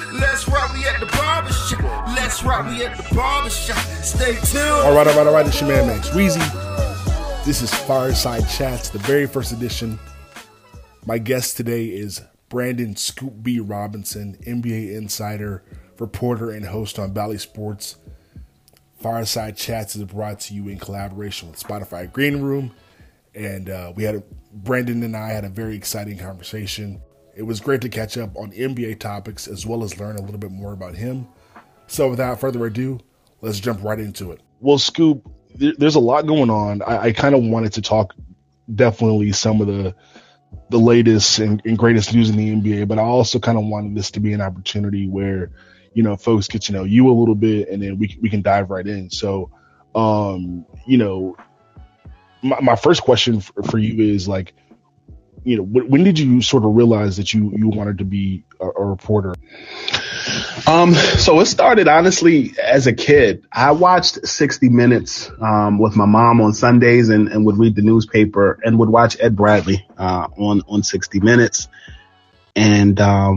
Let's rock, we at the barbershop. Let's rock, we at the barbershop. Stay tuned. All right. It's your man, Max Weezy. This is Fireside Chats, the very first edition. My guest today is Brandon Scoop B. Robinson, NBA insider, reporter, and host on Bally Sports. Fireside Chats is brought to you in collaboration with Spotify Green Room. And Brandon and I had a very exciting conversation. It was great to catch up on NBA topics as well as learn a little bit more about him. So without further ado, let's jump right into it. Well, Scoop, there's a lot going on. I kind of wanted to talk definitely some of the latest and greatest news in the NBA, but I also kind of wanted this to be an opportunity where, you know, folks get to know you a little bit and then we can dive right in. So, you know, my first question for you is, like, you know, when did you sort of realize that you wanted to be a reporter? So it started honestly as a kid. I watched 60 Minutes with my mom on Sundays and would read the newspaper and would watch Ed Bradley on 60 Minutes. And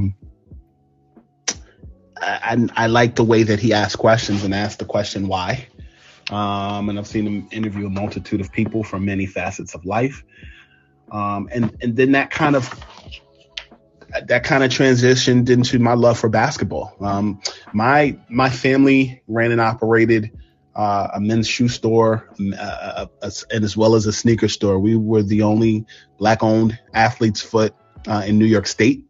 I liked the way that he asked questions and asked the question why. And I've seen him interview a multitude of people from many facets of life. And then that kind of transitioned into my love for basketball. My family ran and operated a men's shoe store and as well as a sneaker store. We were the only Black-owned Athlete's Foot in New York State.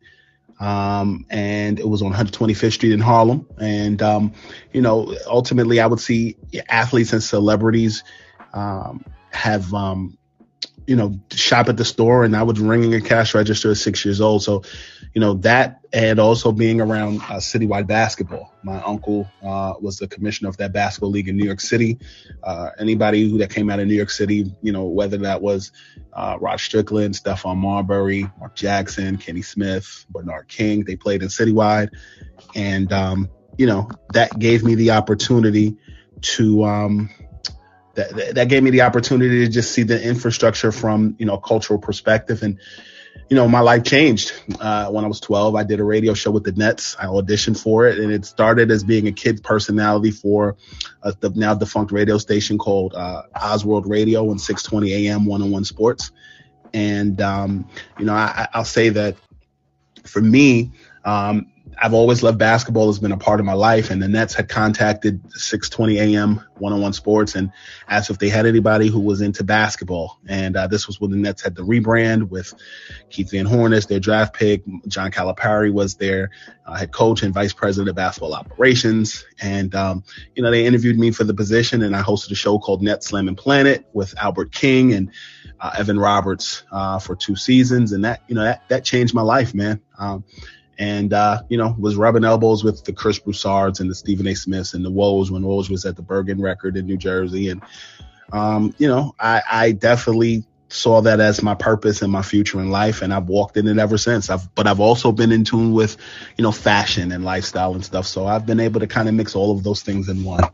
And it was on 125th Street in Harlem. And, you know, ultimately I would see athletes and celebrities have, you know, shop at the store, and I was ringing a cash register at 6 years old. So, you know, that, and also being around citywide basketball. My uncle was the commissioner of that basketball league in New York City. Anybody that came out of New York City, you know, whether that was Rod Strickland, Stephon Marbury, Mark Jackson, Kenny Smith, Bernard King, they played in citywide. And, you know, that gave me the opportunity to that gave me the opportunity to just see the infrastructure from, you know, a cultural perspective. And, you know, my life changed. When I was 12, I did a radio show with the Nets. I auditioned for it, and it started as being a kid personality for the now defunct radio station called Osworld Radio on 620 AM 101 Sports. And, you know, I'll say that for me, I've always loved basketball. Has been a part of my life, and the Nets had contacted 620 AM 101 Sports and asked if they had anybody who was into basketball. And this was when the Nets had the rebrand with Keith Van Horn as their draft pick. John Calipari was their head coach and vice president of basketball operations. And, you know, they interviewed me for the position, and I hosted a show called Net Slam and Planet with Albert King and Evan Roberts for 2 seasons. And that, you know, that changed my life, man. And, you know, was rubbing elbows with the Chris Broussards and the Stephen A. Smiths and the Woj when Woj was at the Bergen Record in New Jersey. And, you know, I definitely saw that as my purpose and my future in life. And I've walked in it ever since. But I've also been in tune with, you know, fashion and lifestyle and stuff. So I've been able to kind of mix all of those things in one.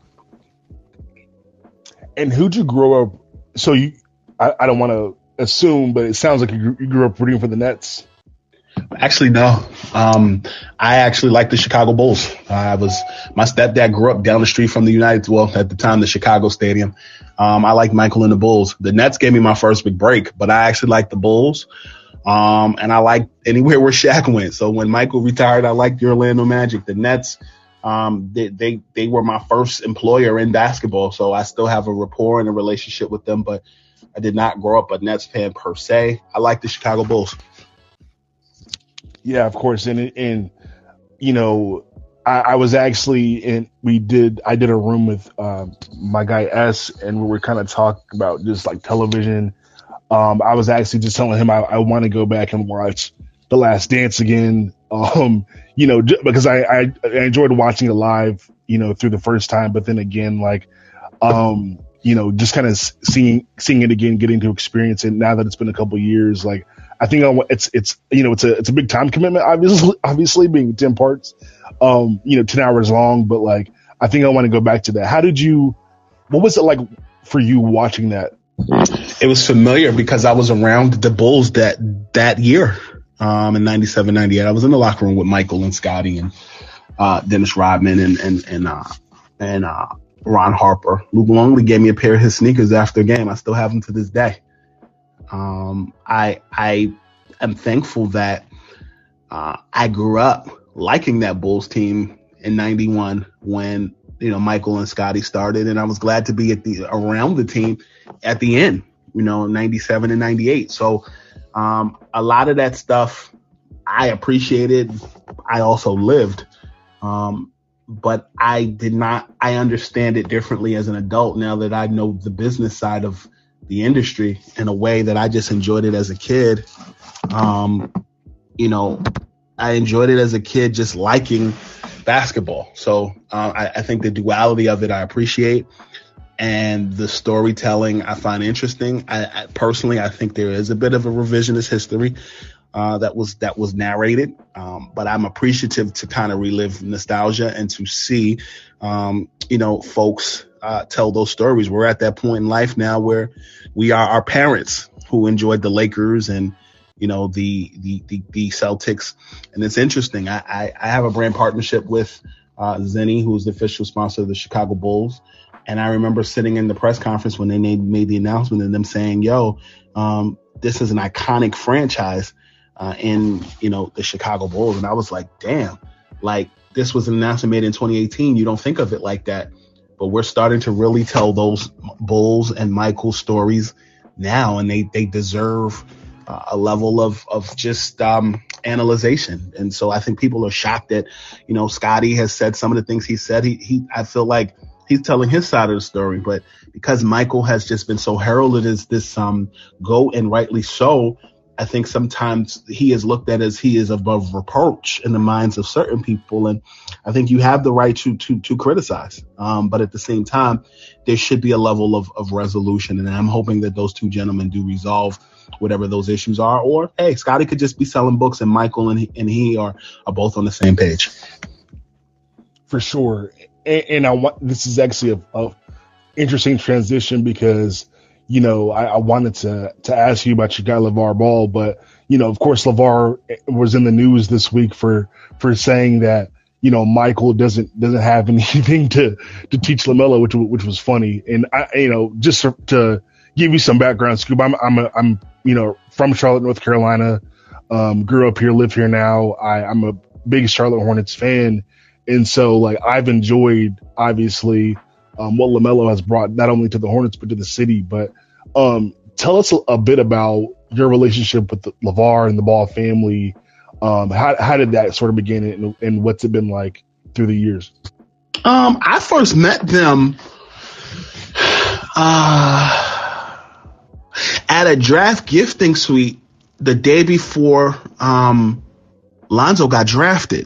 And who'd you grow up? So I don't want to assume, but it sounds like you grew up rooting for the Nets. Actually, no. I actually like the Chicago Bulls. My stepdad grew up down the street from at the time, the Chicago Stadium. I like Michael and the Bulls. The Nets gave me my first big break, but I actually like the Bulls. And I like anywhere where Shaq went. So when Michael retired, I liked the Orlando Magic. The Nets, they were my first employer in basketball. So I still have a rapport and a relationship with them, but I did not grow up a Nets fan per se. I like the Chicago Bulls. Yeah, of course. And you know, I was actually I did a room with my guy S, and we were kind of talking about just like television. I was actually just telling him I want to go back and watch The Last Dance again. You know, because I enjoyed watching it live, you know, through the first time, but then again, like, you know, just kind of seeing it again, getting to experience it now that it's been a couple years, like. I think it's you know, it's a big time commitment, obviously being 10 parts, you know, 10 hours long, but like, I think I want to go back to that. What was it like for you watching that? It was familiar because I was around the Bulls that year, in 97, 98. I was in the locker room with Michael and Scotty and Dennis Rodman and Ron Harper. Luke Longley gave me a pair of his sneakers after a game. I still have them to this day. I am thankful that I grew up liking that Bulls team in '91 when Michael and Scottie started, and I was glad to be around the team at the end, '97 and '98. So a lot of that stuff I appreciated. I also lived, but I understand it differently as an adult now that I know the business side of the industry in a way that I just enjoyed it as a kid. I enjoyed it as a kid just liking basketball. So I think the duality of it I appreciate, and the storytelling I find interesting. I personally think there is a bit of a revisionist history that was narrated, but I'm appreciative to kind of relive nostalgia and to see folks tell those stories. We're at that point in life now where we are our parents who enjoyed the Lakers and the Celtics. And it's interesting. I have a brand partnership with Zenni, who's the official sponsor of the Chicago Bulls. And I remember sitting in the press conference when they made the announcement and them saying, this is an iconic franchise in the Chicago Bulls. And I was like, damn, like this was an announcement made in 2018. You don't think of it like that. But we're starting to really tell those Bulls and Michael stories now, and they deserve a level of just analyzation. And so I think people are shocked that, Scottie has said some of the things he said. I feel like he's telling his side of the story, but because Michael has just been so heralded as this GOAT, and rightly so, I think sometimes he is looked at as he is above reproach in the minds of certain people. And I think you have the right to criticize. But at the same time, there should be a level of resolution. And I'm hoping that those two gentlemen do resolve whatever those issues are. Or, hey, Scottie could just be selling books and Michael and he are both on the same page. For sure. And this is actually a interesting transition because I wanted to ask you about your guy LeVar Ball, but of course LeVar was in the news this week for saying that Michael doesn't have anything to teach LaMelo, which was funny. And just to give you some background, Scoop, I'm from Charlotte, North Carolina, grew up here, live here now. I'm a big Charlotte Hornets fan, and so like I've enjoyed obviously what LaMelo has brought not only to the Hornets but to the city. But tell us a bit about your relationship with LeVar and the Ball family. How did that sort of begin, and what's it been like through the years? I first met them at a draft gifting suite the day before Lonzo got drafted.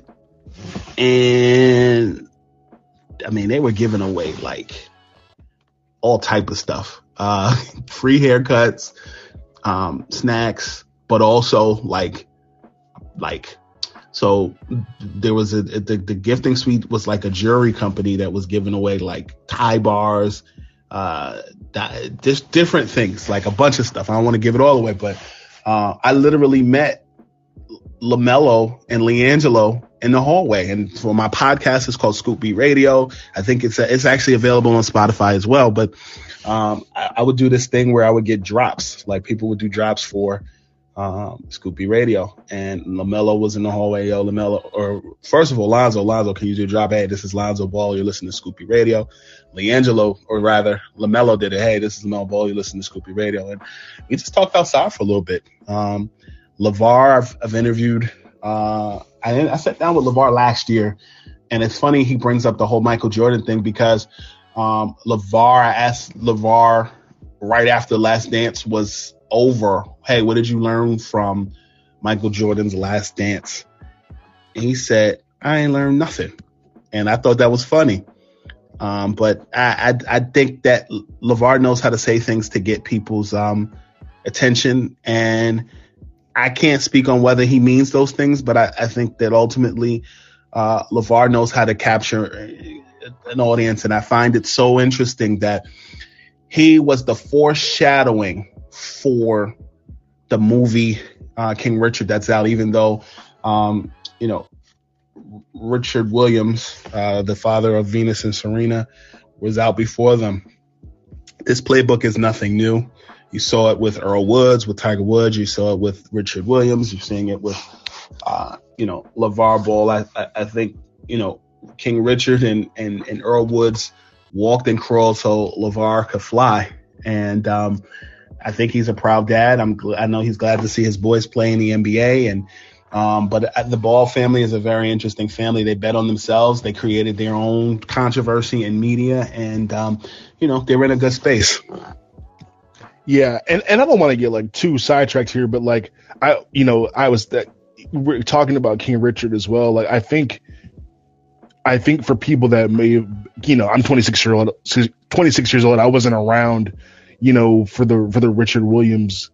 And I mean, they were giving away like all type of stuff, free haircuts, snacks, but also like, so there was the gifting suite was like a jewelry company that was giving away like tie bars, just different things, like a bunch of stuff. I don't want to give it all away, but I literally met LaMelo and LiAngelo in the hallway. And for my podcast, it's called Scoop Beat Radio. I think it's actually available on Spotify as well. But I would do this thing where I would get drops, like people would do drops for Scoop Beat Radio. And LaMelo was in the hallway. Yo, LaMelo, or first of all, Lonzo, can you do a drop? Hey, this is Lonzo Ball. You're listening to Scoop Beat Radio. LiAngelo, or rather LaMelo, did it. Hey, this is LaMelo Ball. You're listening to Scoop Beat Radio. And we just talked outside for a little bit. LeVar, I've interviewed. I sat down with LeVar last year, and it's funny he brings up the whole Michael Jordan thing because I asked LeVar right after Last Dance was over, hey, what did you learn from Michael Jordan's Last Dance? And he said, I ain't learned nothing. And I thought that was funny. But I think that LeVar knows how to say things to get people's attention, and I can't speak on whether he means those things, but I think that ultimately LeVar knows how to capture an audience. And I find it so interesting that he was the foreshadowing for the movie King Richard that's out, even though, Richard Williams, the father of Venus and Serena, was out before them. This playbook is nothing new. You saw it with Earl Woods, with Tiger Woods. You saw it with Richard Williams. You're seeing it with, LeVar Ball. I think, King Richard and Earl Woods walked and crawled so LeVar could fly. And I think he's a proud dad. I know he's glad to see his boys play in the NBA. But the Ball family is a very interesting family. They bet on themselves. They created their own controversy in media, and they're in a good space. Yeah, and I don't want to get too sidetracked here, but we're talking about King Richard as well. I think for people that may have, I'm 26 years old. I wasn't around, for the Richard Williams,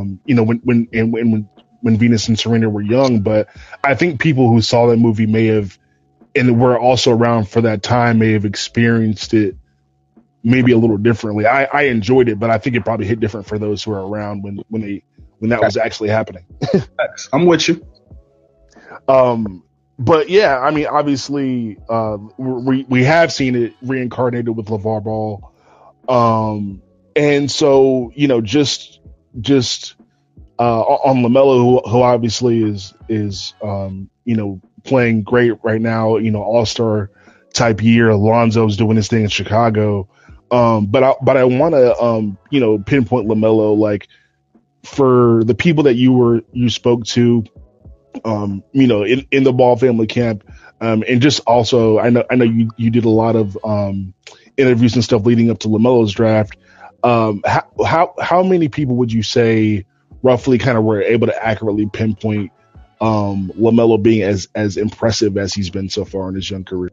when Venus and Serena were young, but I think people who saw that movie may have, and were also around for that time, may have experienced it maybe a little differently. I enjoyed it, but I think it probably hit different for those who were around when that was actually happening. I'm with you. But yeah, I mean, obviously, we have seen it reincarnated with LeVar Ball. And so, just on LaMelo, who obviously is playing great right now, all-star type year. Alonzo's doing his thing in Chicago. But I want to, pinpoint LaMelo, for the people that you spoke to, in the Ball family camp. And just also, I know you did a lot of, interviews and stuff leading up to LaMelo's draft. How many people would you say roughly kind of were able to accurately pinpoint LaMelo being as impressive as he's been so far in his young career?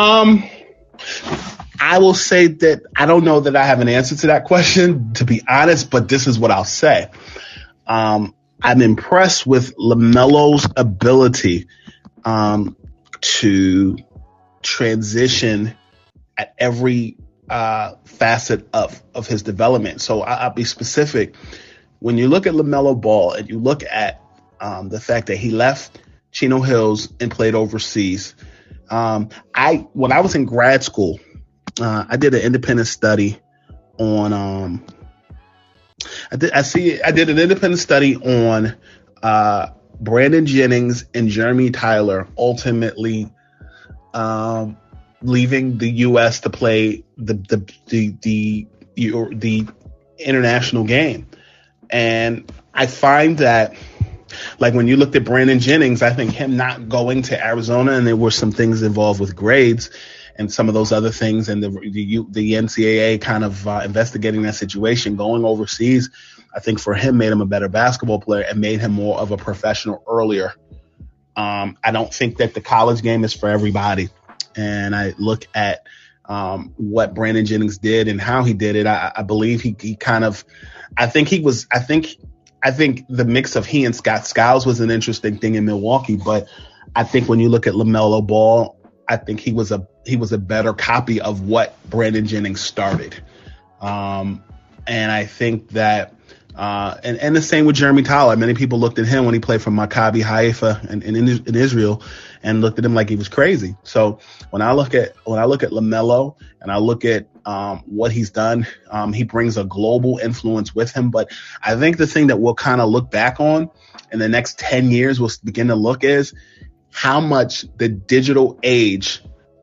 I will say that I don't know that I have an answer to that question, to be honest, but this is what I'll say. I'm impressed with LaMelo's ability to transition at every facet of his development. So I'll be specific. When you look at LaMelo Ball and you look at the fact that he left Chino Hills and played overseas, when I was in grad school, I did an independent study on. I did an independent study on Brandon Jennings and Jeremy Tyler ultimately leaving the U.S. to play the international game. And I find that, when you looked at Brandon Jennings, I think him not going to Arizona, and there were some things involved with grades and some of those other things, and the NCAA kind of investigating that situation, going overseas, I think for him made him a better basketball player and made him more of a professional earlier. I don't think that the college game is for everybody. And I look at what Brandon Jennings did and how he did it. I believe he kind of, I think the mix of he and Scott Skiles was an interesting thing in Milwaukee. But I think when you look at LaMelo Ball, I think he was a better copy of what Brandon Jennings started. And I think that, and the same with Jeremy Tyler. Many people looked at him when he played for Maccabi Haifa in Israel and looked at him like he was crazy. So when I look at LaMelo and I look at what he's done, he brings a global influence with him. But I think the thing that we'll kind of look back on in the next 10 years, we'll begin to look is how much the digital age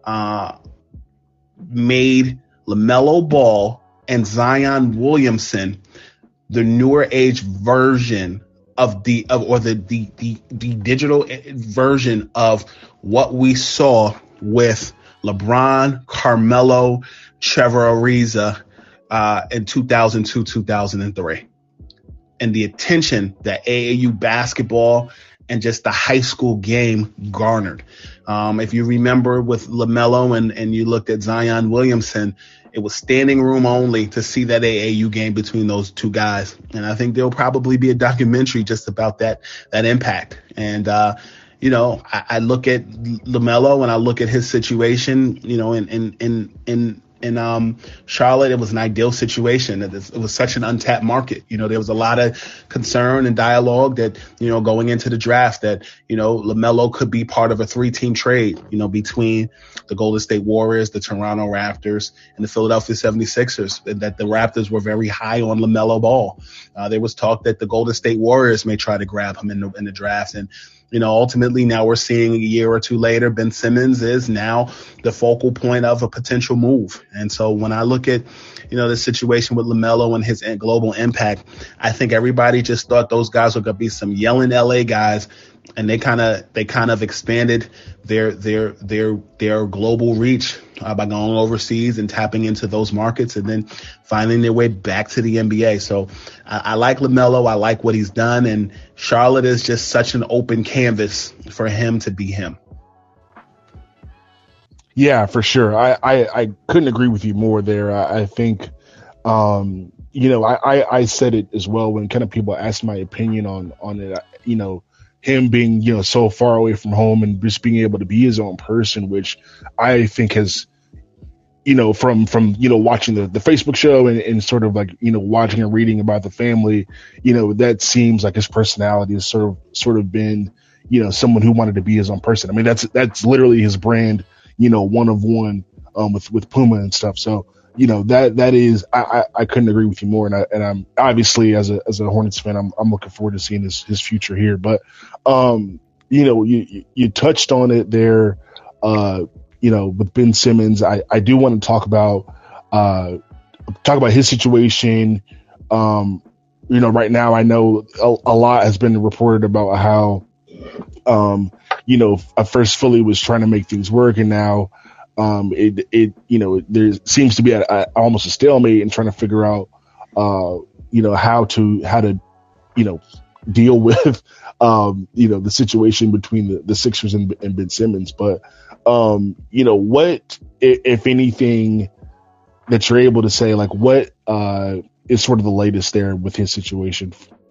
made LaMelo Ball and Zion Williamson the newer age version of the digital version of what we saw with LeBron, Carmelo, Trevor Ariza in 2002, 2003. And the attention that AAU basketball and just the high school game garnered. If you remember with LaMelo and you looked at Zion Williamson, it was standing room only to see that AAU game between those two guys. And I think there'll probably be a documentary just about that impact. And, I look at LaMelo and I look at his situation, in in Charlotte, it was an ideal situation. It was such an untapped market. There was a lot of concern and dialogue that, going into the draft that, LaMelo could be part of a 3-team trade, between the Golden State Warriors, the Toronto Raptors, and the Philadelphia 76ers, that the Raptors were very high on LaMelo Ball. There was talk that the Golden State Warriors may try to grab him in the draft. And ultimately now we're seeing a year or two later, Ben Simmons is now the focal point of a potential move. And so when I look at, the situation with LaMelo and his global impact, I think everybody just thought those guys were going to be some yelling LA guys. And they kind of expanded their global reach by going overseas and tapping into those markets and then finding their way back to the NBA. So I like LaMelo. I like what he's done. And Charlotte is just such an open canvas for him to be him. Yeah, for sure. I couldn't agree with you more there. I think, I said it as well when kind of people asked my opinion on it, him being, so far away from home and just being able to be his own person, which I think has, from watching the Facebook show and sort of like, watching and reading about the family, that seems like his personality has sort of been, someone who wanted to be his own person. I mean, that's literally his brand, one of one, with Puma and stuff. So, that is, I couldn't agree with you more. And I'm obviously as a Hornets fan, I'm looking forward to seeing his future here. But, you touched on it there, with Ben Simmons. I do want to talk about his situation. Right now I know a lot has been reported about how, at first Philly was trying to make things work, and now, there seems to be almost a stalemate in trying to figure out, how to deal with, the situation between the Sixers and Ben Simmons. But, what, if anything, that you're able to say, like, what is sort of the latest there with his situation?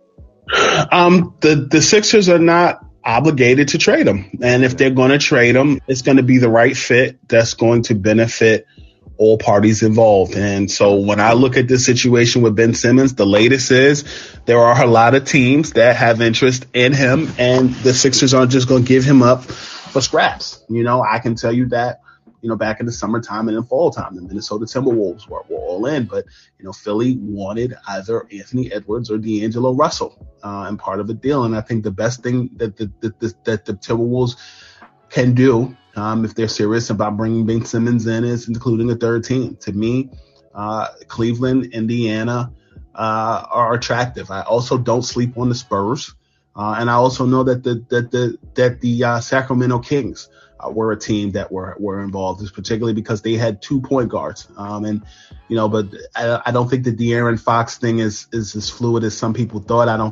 The Sixers are not obligated to trade him. And if they're going to trade him, it's going to be the right fit that's going to benefit all parties involved. And so when I look at this situation with Ben Simmons, the latest is there are a lot of teams that have interest in him, and the Sixers aren't just going to give him up for scraps. I can tell you that, back in the summertime and in fall time, the Minnesota Timberwolves were all in, but, Philly wanted either Anthony Edwards or D'Angelo Russell, and part of the deal. And I think the best thing that the Timberwolves can do, if they're serious about bringing Ben Simmons in, is including a third team. To me, Cleveland, Indiana, are attractive. I also don't sleep on the Spurs. And I also know that the Sacramento Kings were a team that were involved, particularly because they had 2 point guards. But I don't think the De'Aaron Fox thing is as fluid as some people thought. I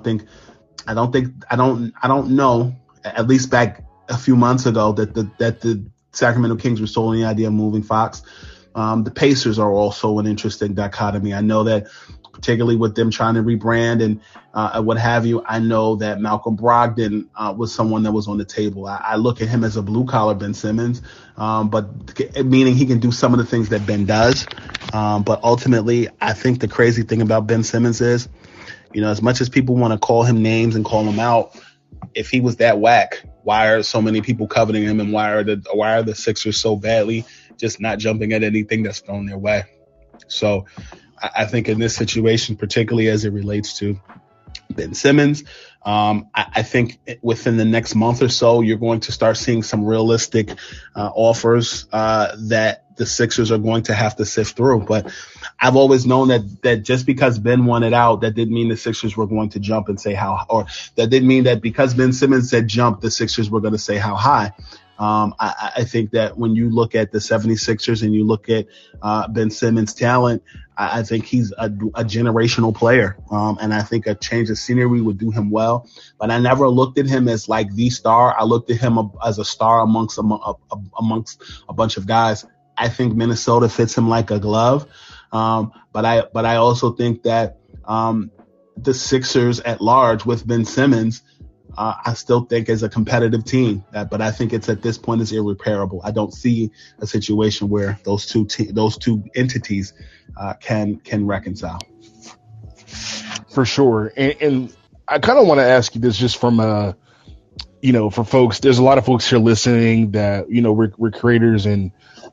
don't know, at least back a few months ago, that the Sacramento Kings were sold on the idea of moving Fox. The Pacers are also an interesting dichotomy. I know that, particularly with them trying to rebrand and what have you, I know that Malcolm Brogdon was someone that was on the table. I look at him as a blue-collar Ben Simmons, but meaning he can do some of the things that Ben does. But ultimately, I think the crazy thing about Ben Simmons is, as much as people want to call him names and call him out, if he was that whack, why are so many people coveting him, and why are the Sixers so badly just not jumping at anything that's thrown their way? So I think in this situation, particularly as it relates to Ben Simmons, I think within the next month or so, you're going to start seeing some realistic offers that the Sixers are going to have to sift through. But I've always known that just because Ben wanted out, that didn't mean the Sixers were going to jump and say how, or that didn't mean that because Ben Simmons said jump, the Sixers were going to say how high. I think that when you look at the 76ers and you look at Ben Simmons' talent, I think he's a generational player. And I think a change of scenery would do him well. But I never looked at him as like the star. I looked at him as a star amongst a bunch of guys. I think Minnesota fits him like a glove. But I also think that the Sixers at large with Ben Simmons I still think is a competitive team. But I think it's at this point is irreparable. I don't see a situation where those two entities can reconcile. For sure. And I kind of want to ask you this just from for folks, there's a lot of folks here listening that, we're creators and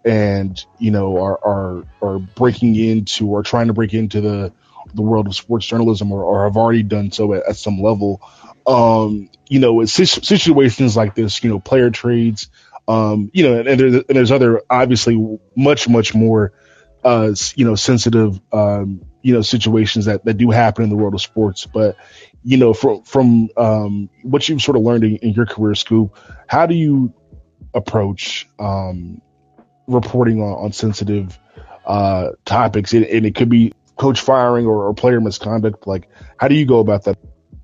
are breaking into or trying to break into the world of sports journalism or have already done so at some level. It's situations like this, player trades, and there's other obviously much more, sensitive, situations that do happen in the world of sports. But, from what you've sort of learned in your career, Scoop, how do you approach reporting on sensitive topics? And it could be coach firing or player misconduct. Like, how do you go about that?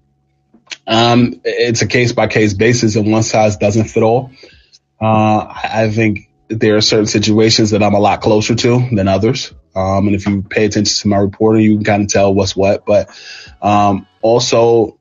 It's a case by case basis, and one size doesn't fit all. I think there are certain situations that I'm a lot closer to than others. And if you pay attention to my reporting, you can kind of tell what's what. But also,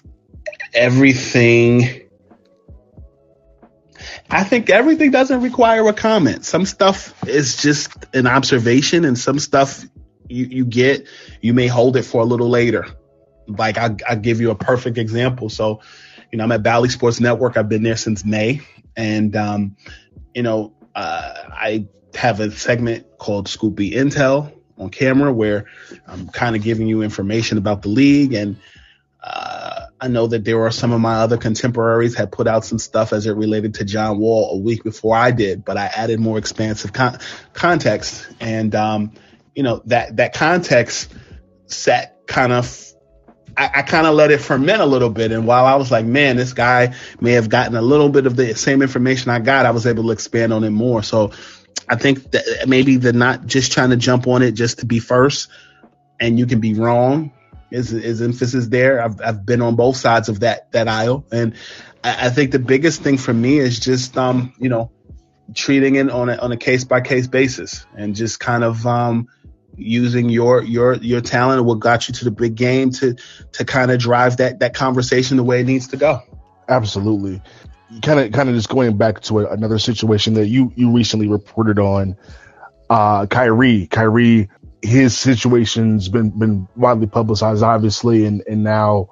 I think everything doesn't require a comment. Some stuff is just an observation, and some stuff you may hold it for a little later. Like I'll give you a perfect example. So, I'm at Bally Sports Network. I've been there since May. And, I have a segment called Scoop B Intel on camera where I'm kind of giving you information about the league. And I know that there are some of my other contemporaries had put out some stuff as it related to John Wall a week before I did, but I added more expansive context. And, that context set kind of, I kind of let it ferment a little bit. And while I was like, man, this guy may have gotten a little bit of the same information I got, I was able to expand on it more. So I think that maybe they're not just trying to jump on it just to be first, and you can be wrong is emphasis there. I've been on both sides of that aisle. And I think the biggest thing for me is just, treating it on a case by case basis and just kind of, using your talent and what got you to the big game to kind of drive that conversation the way it needs to go. Absolutely. Kind of just going back to another situation that you recently reported on, Kyrie, his situation's been widely publicized, obviously, and now,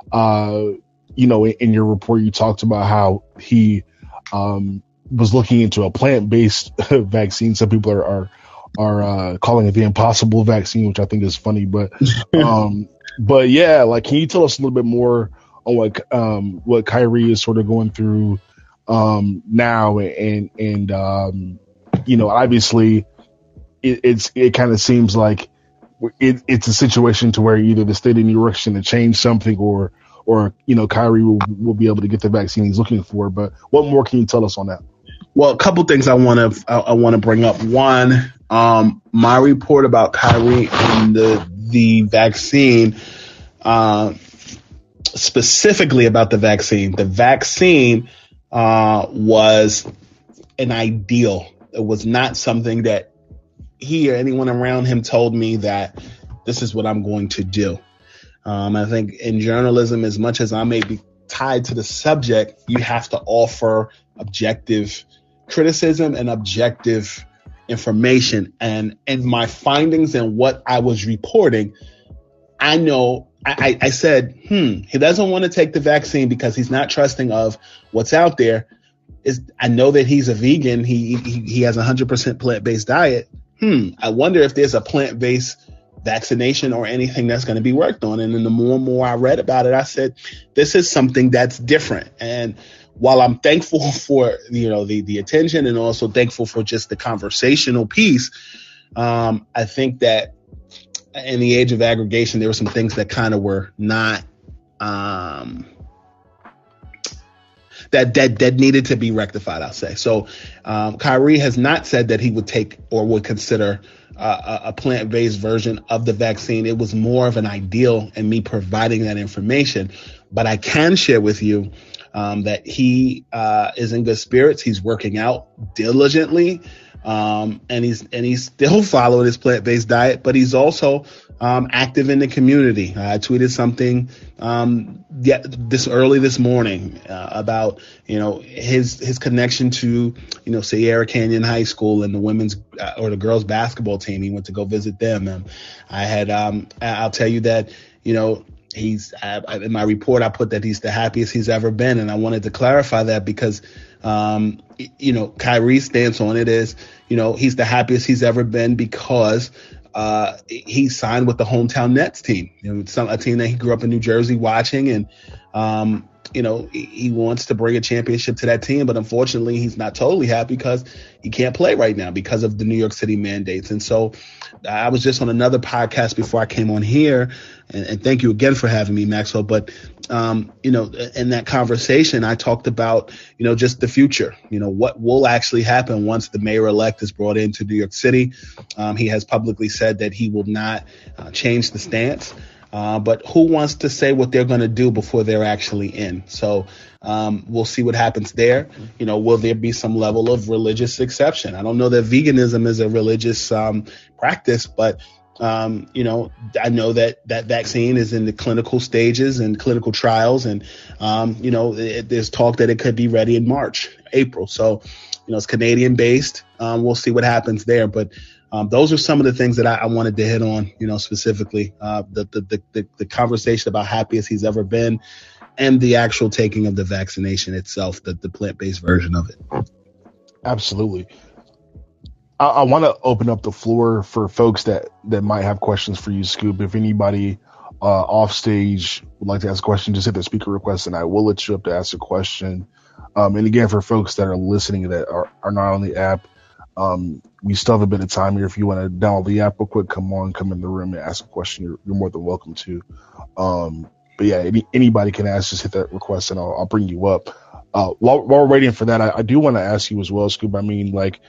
in your report you talked about how he was looking into a plant-based vaccine. Some people are calling it the impossible vaccine, which I think is funny, but yeah, like, can you tell us a little bit more on what Kyrie is sort of going through now, and obviously it kind of seems like it's a situation to where either the state of New York's going to change something or Kyrie will be able to get the vaccine he's looking for. But what more can you tell us on that? Well, a couple things I want to bring up. One, my report about Kyrie and the vaccine, specifically about the vaccine. The vaccine was an ideal. It was not something that he or anyone around him told me that this is what I'm going to do. I think in journalism, as much as I may be tied to the subject, you have to offer objective criticism and objective information. And my findings and what I was reporting, I know I said, he doesn't want to take the vaccine because he's not trusting of what's out there. I know that he's a vegan. He has 100% plant-based diet. I wonder if there's a plant-based vaccination or anything that's going to be worked on. And then the more and more I read about it, I said, this is something that's different. And while I'm thankful for, the attention and also thankful for just the conversational piece, I think that in the age of aggregation, there were some things that kind of were not, that needed to be rectified, I'll say. So Kyrie has not said that he would take or would consider a plant-based version of the vaccine. It was more of an ideal and me providing that information. But I can share with you that he is in good spirits. He's working out diligently, and he's still following his plant-based diet. But he's also active in the community. I tweeted something this morning about his connection to Sierra Canyon High School and the women's or the girls basketball team. He went to go visit them, and I'll tell you that he's in my report I put that he's the happiest he's ever been, and I wanted to clarify that because Kyrie's stance on it is he's the happiest he's ever been because he signed with the hometown Nets team, a team that he grew up in New Jersey watching, and he wants to bring a championship to that team, but unfortunately he's not totally happy because he can't play right now because of the New York City mandates. And so I was just on another podcast before I came on here, and thank you again for having me, Maxwell. But in that conversation, I talked about just the future. What will actually happen once the mayor-elect is brought into New York City. He has publicly said that he will not change the stance. But who wants to say what they're going to do before they're actually in? So we'll see what happens there. Will there be some level of religious exception? I don't know that veganism is a religious practice, but I know that vaccine is in the clinical stages and clinical trials, and there's talk that it could be ready in April. So it's Canadian based. We'll see what happens there, but. Those are some of the things that I wanted to hit on, specifically the conversation about happiest he's ever been and the actual taking of the vaccination itself, the plant-based version of it. Absolutely. I want to open up the floor for folks that might have questions for you, Scoop. If anybody off stage would like to ask a question, just hit the speaker request and I will let you up to ask a question. And again, for folks that are listening that are not on the app, we still have a bit of time here. If you want to download the app real quick, come in the room and ask a question. You're more than welcome to. But yeah, anybody can ask. Just hit that request and I'll bring you up. While we're waiting for that, I do want to ask you as well, Scoop. I mean,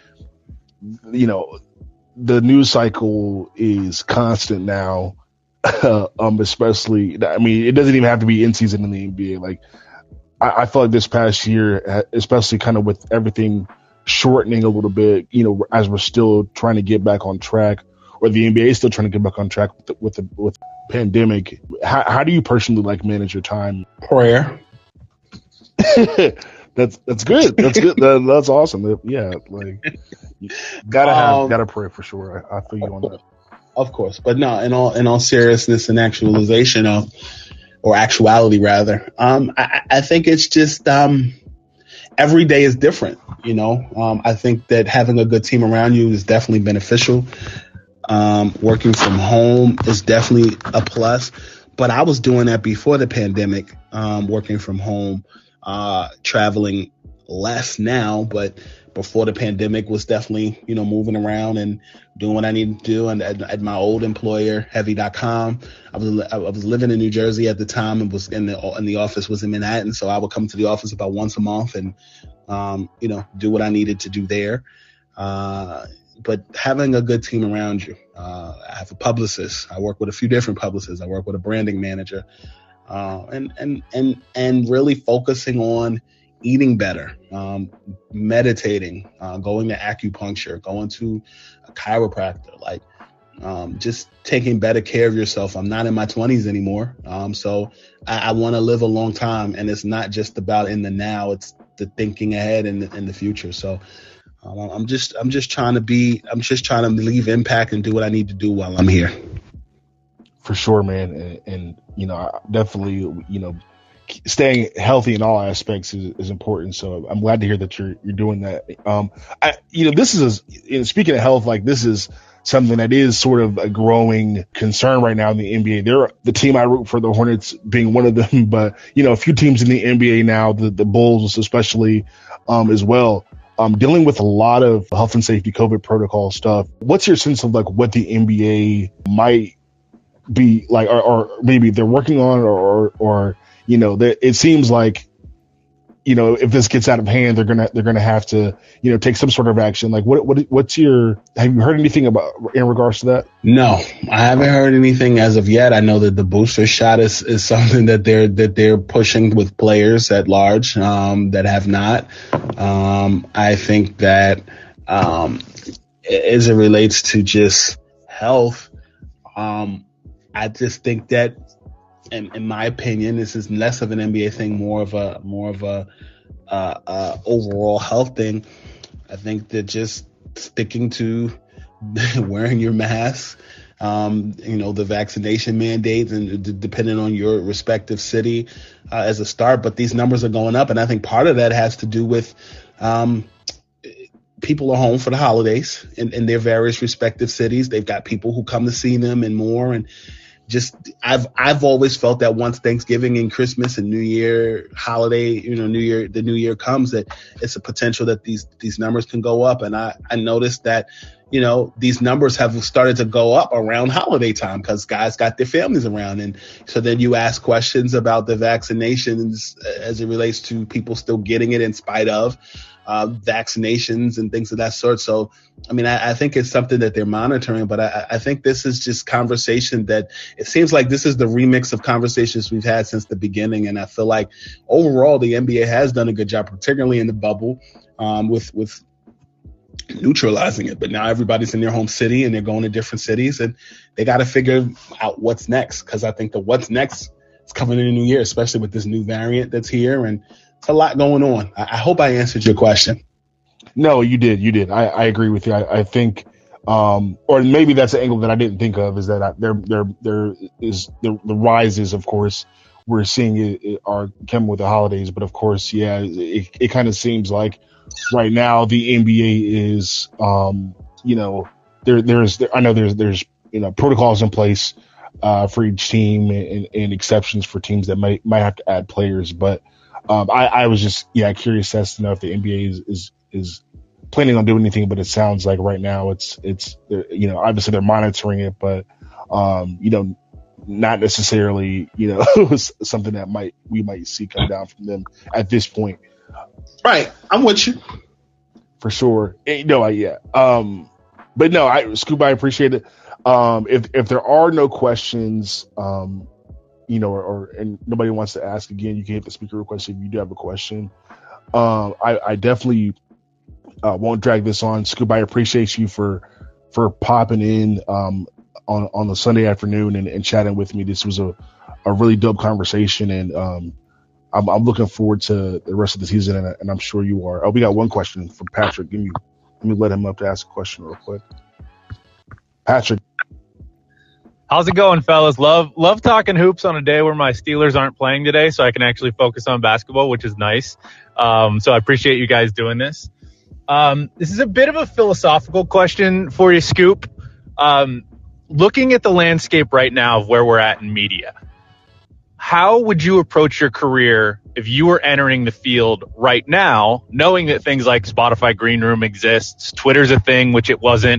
the news cycle is constant now. Especially, I mean, it doesn't even have to be in season in the NBA. I feel like this past year, especially kind of with everything shortening a little bit, as we're still trying to get back on track, or the NBA is still trying to get back on track with the pandemic. How do you personally manage your time? Prayer. That's good. That's good. That's awesome. Yeah, gotta pray for sure. I feel you on that. Of course, but no, in all seriousness and actualization or actuality rather, I think it's just every day is different. I think that having a good team around you is definitely beneficial. Working from home is definitely a plus, but I was doing that before the pandemic, working from home, traveling less now, but before the pandemic was definitely, moving around and doing what I needed to do. And at my old employer, Heavy.com, I was living in New Jersey at the time and was in the office was in Manhattan. So I would come to the office about once a month and, do what I needed to do there. But having a good team around you, I have a publicist. I work with a few different publicists. I work with a branding manager, and really focusing on eating better, meditating, going to acupuncture, going to a chiropractor, just taking better care of yourself. I'm not in my 20s anymore. So I want to live a long time, and it's not just about in the now, it's the thinking ahead in the future. So I'm just trying to leave impact and do what I need to do while I'm here. For sure, man. And I definitely, staying healthy in all aspects is important. So I'm glad to hear that you're doing that. This is speaking of health, this is something that is sort of a growing concern right now in the NBA. They're the team I root for, the Hornets being one of them, but a few teams in the NBA now, the Bulls especially, as well, dealing with a lot of health and safety COVID protocol stuff. What's your sense of what the NBA might be or maybe they're working on, or it seems like, if this gets out of hand, they're gonna have to, take some sort of action. Have you heard anything about in regards to that? No, I haven't heard anything as of yet. I know that the booster shot is something that they're pushing with players at large, that have not. I think that, as it relates to just health, I just think that, in my opinion, this is less of an NBA thing, more of a overall health thing. I think that just sticking to wearing your mask, the vaccination mandates, and depending on your respective city as a start. But these numbers are going up, and I think part of that has to do with people are home for the holidays in their various respective cities. They've got people who come to see them and more. And just I've always felt that once Thanksgiving and Christmas and New Year holiday, the new year comes, that it's a potential that these numbers can go up. And I noticed that, these numbers have started to go up around holiday time because guys got their families around. And so then you ask questions about the vaccinations as it relates to people still getting it in spite of vaccinations and things of that sort. So, I think it's something that they're monitoring, but I think this is just conversation that it seems like this is the remix of conversations we've had since the beginning. And I feel like overall the NBA has done a good job, particularly in the bubble, with neutralizing it. But now everybody's in their home city and they're going to different cities and they got to figure out what's next. Because I think the what's next is coming in the new year, especially with this new variant that's here. And it's a lot going on. I hope I answered your question. No, you did. I agree with you. I think, or maybe that's an angle that I didn't think of, is that there is the rises, of course, we're seeing it are coming with the holidays. But of course, yeah, it kind of seems like right now the NBA is, there's protocols in place for each team and exceptions for teams that might have to add players. But I was just curious as to know if the NBA is planning on doing anything. But it sounds like right now it's obviously they're monitoring it, but not necessarily something that we might see come down from them at this point. Right, I'm with you for sure. But no, Scoop, I appreciate it. If there are no questions, and nobody wants to ask again, you can hit the speaker request if you do have a question. I definitely won't drag this on. Scoop, I appreciate you for popping in on the Sunday afternoon and chatting with me. This was a really dope conversation, and I'm looking forward to the rest of the season, and I'm sure you are. Oh, we got one question from Patrick. Let me let him up to ask a question real quick. Patrick. How's it going, fellas? Love talking hoops on a day where my Steelers aren't playing today, so I can actually focus on basketball, which is nice. So I appreciate you guys doing this. This is a bit of a philosophical question for you, Scoop. Looking at the landscape right now of where we're at in media, how would you approach your career if you were entering the field right now, knowing that things like Spotify Green Room exists, Twitter's a thing, which it wasn't,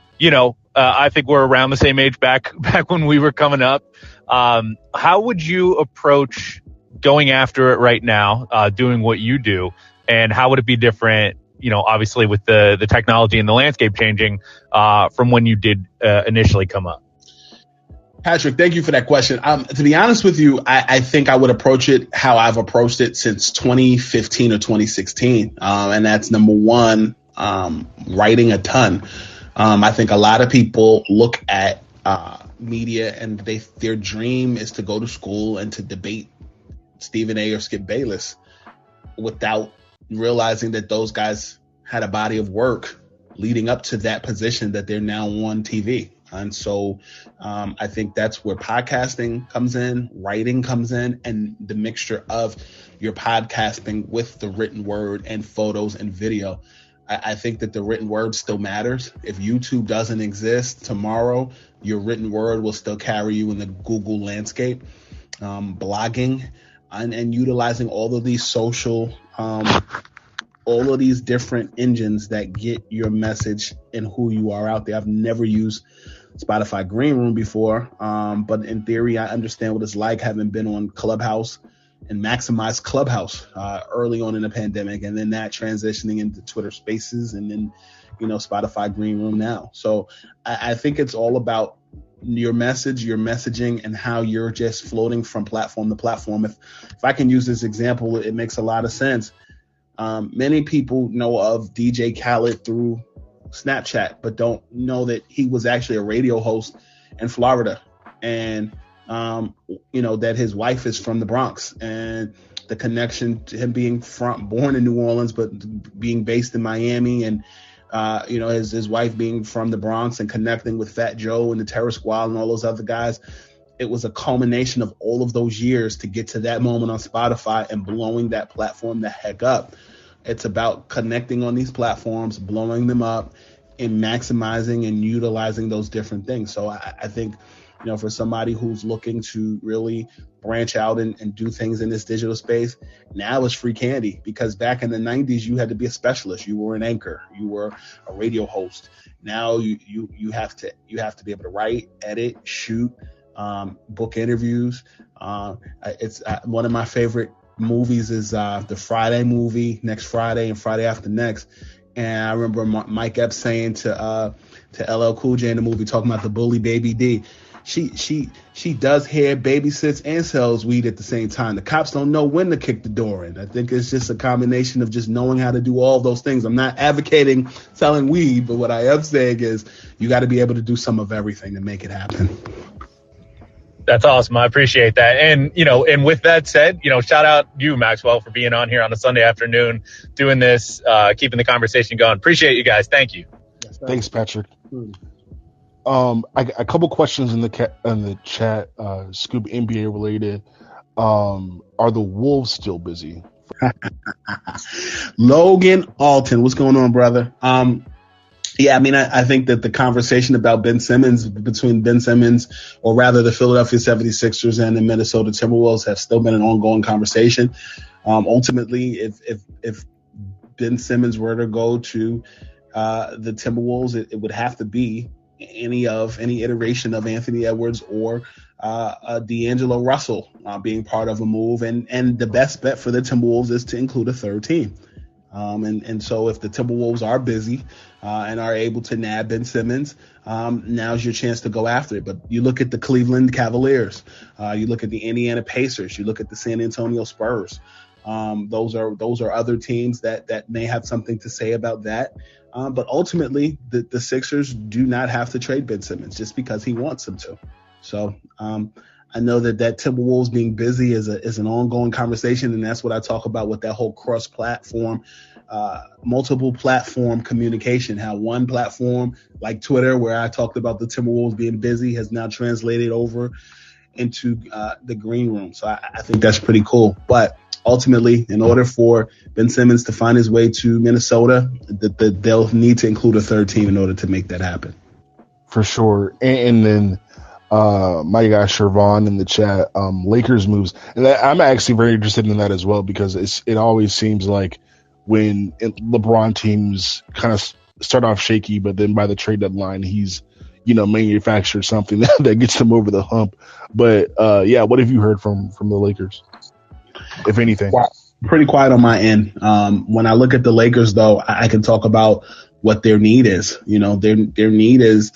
I think we're around the same age back when we were coming up. How would you approach going after it right now, doing what you do, and how would it be different, obviously with the technology and the landscape changing from when you did initially come up? Patrick, thank you for that question. To be honest with you, I think I would approach it how I've approached it since 2015 or 2016. And that's number one, writing a ton. I think a lot of people look at media and their dream is to go to school and to debate Stephen A. or Skip Bayless without realizing that those guys had a body of work leading up to that position that they're now on TV. And so I think that's where podcasting comes in, writing comes in, and the mixture of your podcasting with the written word and photos and video. I think that the written word still matters. If YouTube doesn't exist tomorrow, your written word will still carry you in the Google landscape. Blogging and utilizing all of these social, all of these different engines that get your message and who you are out there. I've never used Spotify Green Room before, but in theory, I understand what it's like, having been on Clubhouse and maximized Clubhouse early on in the pandemic, and then that transitioning into Twitter Spaces, and then Spotify Green Room now. So I think it's all about your message, your messaging, and how you're just floating from platform to platform. If I can use this example, it makes a lot of sense. Many people know of DJ Khaled through Snapchat, but don't know that he was actually a radio host in Florida and that his wife is from the Bronx, and the connection to him being born in New Orleans but being based in Miami, and his wife being from the Bronx and connecting with Fat Joe and the Terror Squad and all those other guys. It was a culmination of all of those years to get to that moment on Spotify and blowing that platform the heck up. It's about connecting on these platforms, blowing them up, and maximizing and utilizing those different things. So I think, for somebody who's looking to really branch out and do things in this digital space, now is free candy, because back in the 90s, you had to be a specialist. You were an anchor. You were a radio host. Now you have to be able to write, edit, shoot, book interviews. It's one of my favorite movies is the Friday movie, Next Friday and Friday After Next. And I remember Mike Epps saying to LL Cool J in the movie, talking about the bully Baby D, she does hair, babysits, and sells weed at the same time. The cops don't know when to kick the door in. I think it's just a combination of just knowing how to do all those things. I'm not advocating selling weed, but what I am saying is you got to be able to do some of everything to make it happen. That's awesome. I appreciate that. And, and with that said, shout out you, Maxwell, for being on here on a Sunday afternoon, doing this, keeping the conversation going. Appreciate you guys. Thank you. Thanks, Patrick. A couple questions in the chat, Scoop NBA related. Are the Wolves still busy? Logan Alton, what's going on, brother? Yeah, I mean, I think that the conversation about between Ben Simmons, or rather the Philadelphia 76ers and the Minnesota Timberwolves, have still been an ongoing conversation. Ultimately, if Ben Simmons were to go to the Timberwolves, it would have to be any iteration of Anthony Edwards or D'Angelo Russell being part of a move. And the best bet for the Timberwolves is to include a third team. And so if the Timberwolves are busy and are able to nab Ben Simmons, now's your chance to go after it. But you look at the Cleveland Cavaliers, you look at the Indiana Pacers, you look at the San Antonio Spurs. Those are other teams that may have something to say about that. But ultimately, the Sixers do not have to trade Ben Simmons just because he wants them to. So I know that Timberwolves being busy is an ongoing conversation, and that's what I talk about with that whole cross-platform, multiple platform communication. How one platform like Twitter, where I talked about the Timberwolves being busy, has now translated over into the green room. So I think that's pretty cool. But ultimately, in order for Ben Simmons to find his way to Minnesota, they'll need to include a third team in order to make that happen. For sure. And then my guy Shervon in the chat, Lakers moves. And I'm actually very interested in that as well, because it always seems like when LeBron teams kind of start off shaky, but then by the trade deadline, he's, manufactured something that gets them over the hump. But yeah, what have you heard from the Lakers, if anything? Pretty quiet on my end. When I look at the Lakers, though, I can talk about what their need is. Their need is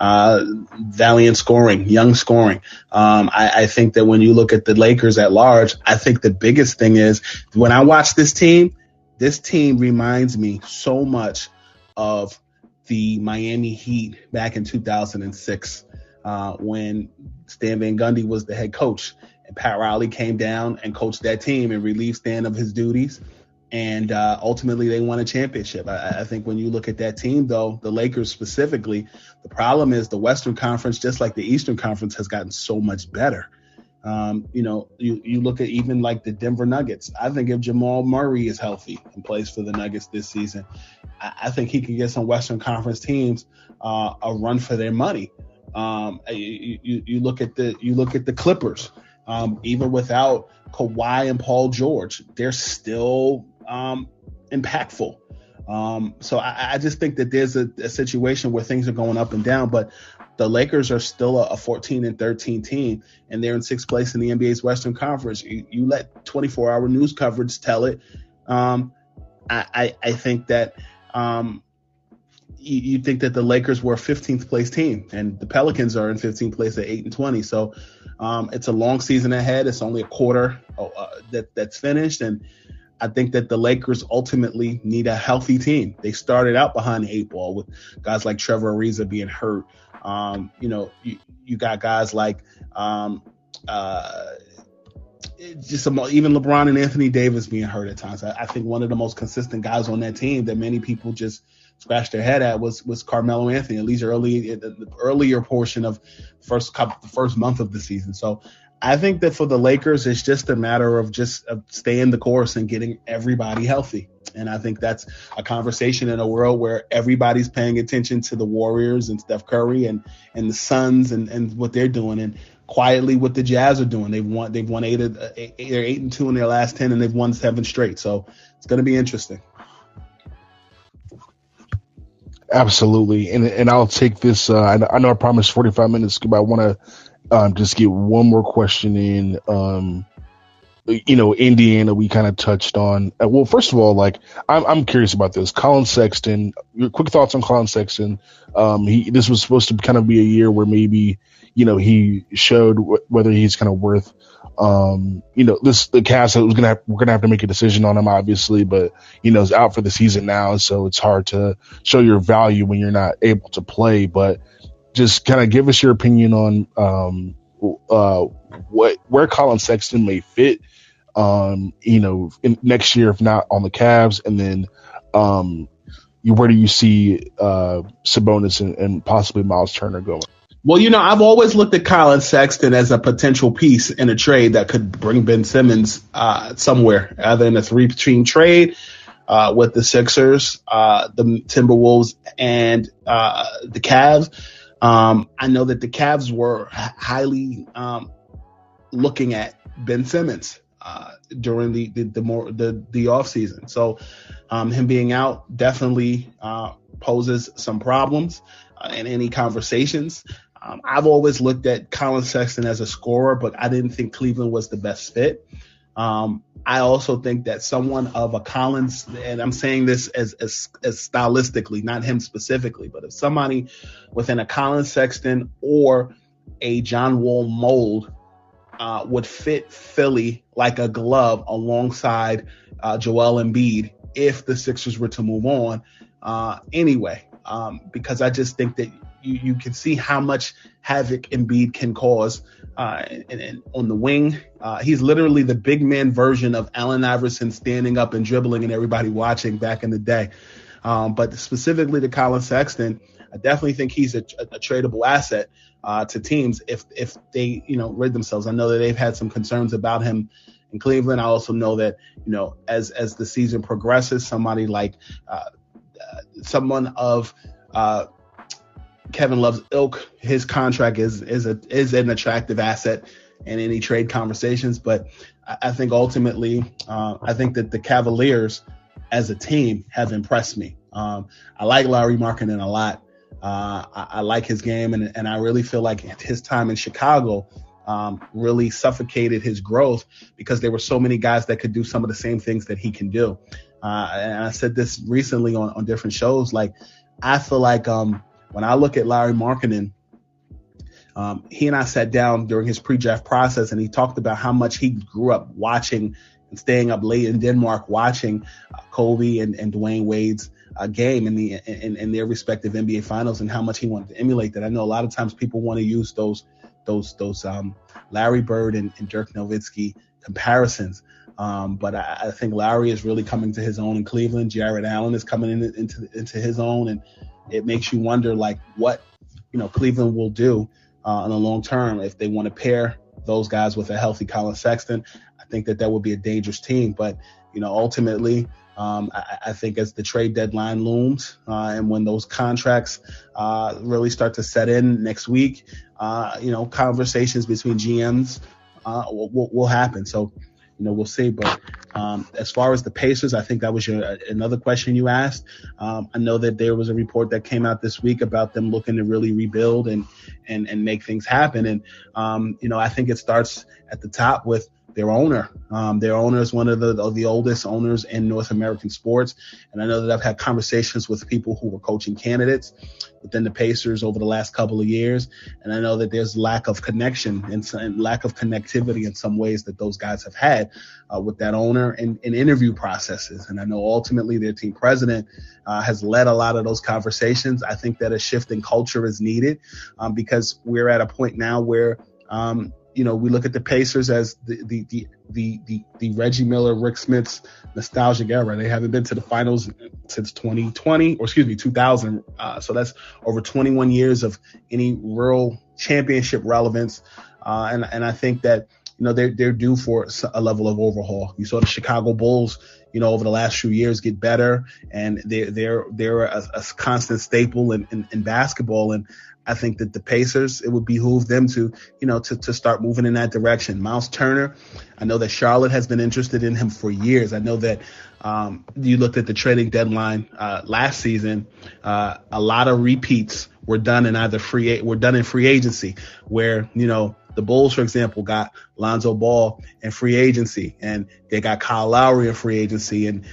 valiant scoring, young scoring. I think that when you look at the Lakers at large, I think the biggest thing is when I watch this team reminds me so much of the Miami Heat back in 2006 when Stan Van Gundy was the head coach. And Pat Riley came down and coached that team and relieved Stan of his duties. And ultimately, they won a championship. I think when you look at that team, though, the Lakers specifically, the problem is the Western Conference, just like the Eastern Conference, has gotten so much better. You look at even like the Denver Nuggets. I think if Jamal Murray is healthy and plays for the Nuggets this season, I think he can get some Western Conference teams a run for their money. You look at the Clippers. Even without Kawhi and Paul George, they're still impactful. So I just think that there's a situation where things are going up and down, but the Lakers are still a 14-13 team, and they're in sixth place in the NBA's Western Conference. You let 24-hour news coverage tell it. I think that you think that the Lakers were a 15th place team, and the Pelicans are in 15th place at 8-20. So it's a long season ahead. It's only a quarter that's finished, and I think that the Lakers ultimately need a healthy team. They started out behind the eight ball with guys like Trevor Ariza being hurt, You got guys like even LeBron and Anthony Davis being hurt at times. I think one of the most consistent guys on that team that many people just scratched their head at was Carmelo Anthony, at least the earlier portion of the first month of the season. So I think that for the Lakers, it's just a matter of staying the course and getting everybody healthy. And I think that's a conversation in a world where everybody's paying attention to the Warriors and Steph Curry and the Suns and what they're doing, and quietly what the Jazz are doing. They're 8-2 in their last 10, and they've won 7 straight. So it's going to be interesting. Absolutely. And I'll take this. I know I promised 45 minutes, but I want to just get one more question in. Indiana, we kind of touched on. Well, first of all, I'm curious about this. Colin Sexton, your quick thoughts on Colin Sexton. This was supposed to kind of be a year where maybe, he showed whether he's kind of worth, the Cavs we're going to have to make a decision on him, obviously, but, is out for the season now. So it's hard to show your value when you're not able to play, but just kind of give us your opinion on, where Colin Sexton may fit, next year, if not on the Cavs, and then where do you see Sabonis and possibly Miles Turner going? Well, I've always looked at Colin Sexton as a potential piece in a trade that could bring Ben Simmons somewhere, either in a 3-team trade with the Sixers, the Timberwolves, and the Cavs. I know that the Cavs were highly looking at Ben Simmons during the offseason. So him being out definitely poses some problems in any conversations. I've always looked at Colin Sexton as a scorer, but I didn't think Cleveland was the best fit. I also think that someone of a Collins, and I'm saying this as stylistically, not him specifically, but if somebody within a Colin Sexton or a John Wall mold would fit Philly like a glove alongside Joel Embiid if the Sixers were to move on anyway, because I just think that you can see how much havoc Embiid can cause and on the wing. He's literally the big man version of Allen Iverson standing up and dribbling and everybody watching back in the day. But specifically to Colin Sexton, I definitely think he's a tradable asset to teams if they rid themselves. I know that they've had some concerns about him in Cleveland. I also know that as the season progresses, somebody like someone of Kevin Love's ilk, his contract is an attractive asset in any trade conversations. But I think ultimately, I think that the Cavaliers as a team have impressed me. I like Lauri Markkanen a lot. I like his game, and I really feel like his time in Chicago really suffocated his growth because there were so many guys that could do some of the same things that he can do. And I said this recently on different shows. I feel like when I look at Lauri Markkanen, he and I sat down during his pre-draft process, and he talked about how much he grew up watching and staying up late in Denmark watching Kobe and Dwayne Wade's game in their respective NBA finals, and how much he wanted to emulate that. I know a lot of times people want to use those Larry Bird and Dirk Nowitzki comparisons. But I think Larry is really coming to his own in Cleveland. Jared Allen is coming into his own, and it makes you wonder what Cleveland will do in the long term if they want to pair those guys with a healthy Colin Sexton. I think that would be a dangerous team. But ultimately, I think as the trade deadline looms and when those contracts really start to set in next week, conversations between GMs will happen. So, we'll see. But as far as the Pacers, I think that was another question you asked. I know that there was a report that came out this week about them looking to really rebuild and make things happen. And, I think it starts at the top with their owner. Their owner is one of the oldest owners in North American sports. And I know that I've had conversations with people who were coaching candidates within the Pacers over the last couple of years. And I know that there's lack of connection and lack of connectivity in some ways that those guys have had with that owner in interview processes. And I know ultimately their team president has led a lot of those conversations. I think that a shift in culture is needed because we're at a point now where we look at the Pacers as the Reggie Miller, Rick Smith's nostalgic era. They haven't been to the finals since 2000. So that's over 21 years of any real championship relevance. And I think that, they're due for a level of overhaul. You saw the Chicago Bulls, over the last few years get better, and they're a constant staple in basketball. And I think that the Pacers, it would behoove them to start moving in that direction. Miles Turner, I know that Charlotte has been interested in him for years. I know that you looked at the trading deadline last season, a lot of repeats were done in free agency, where, the Bulls, for example, got Lonzo Ball in free agency, and they got Kyle Lowry in free agency. And,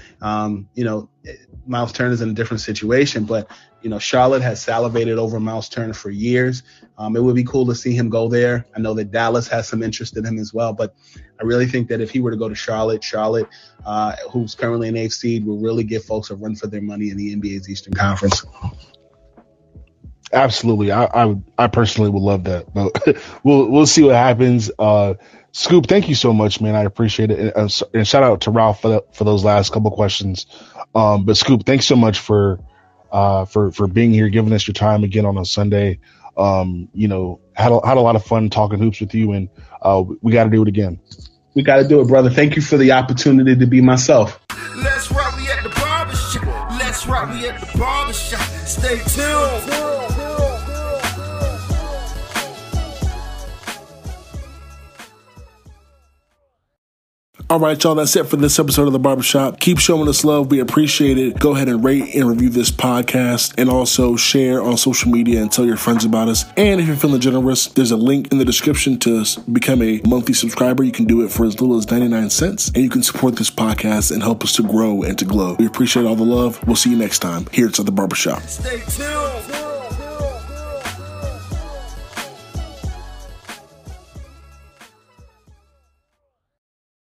Miles Turner's in a different situation, but, Charlotte has salivated over Miles Turner for years. It would be cool to see him go there. I know that Dallas has some interest in him as well, but I really think that if he were to go to Charlotte, who's currently an 8th seed, will really give folks a run for their money in the NBA's Eastern Conference. Absolutely. I personally would love that, but we'll see what happens. Scoop, thank you so much, man. I appreciate it. And shout out to Ralph for those last couple questions. But Scoop, thanks so much for being here, giving us your time again on a Sunday. Had a lot of fun talking hoops with you, and we got to do it again. We got to do it, brother. Thank you for the opportunity to be myself. Let's rock, we at the barbershop. Let's rock, we at the barbershop. Stay tuned. All right, y'all, that's it for this episode of The Barbershop. Keep showing us love. We appreciate it. Go ahead and rate and review this podcast, and also share on social media and tell your friends about us. And if you're feeling generous, there's a link in the description to become a monthly subscriber. You can do it for as little as 99 cents, and you can support this podcast and help us to grow and to glow. We appreciate all the love. We'll see you next time here at The Barbershop. Stay tuned.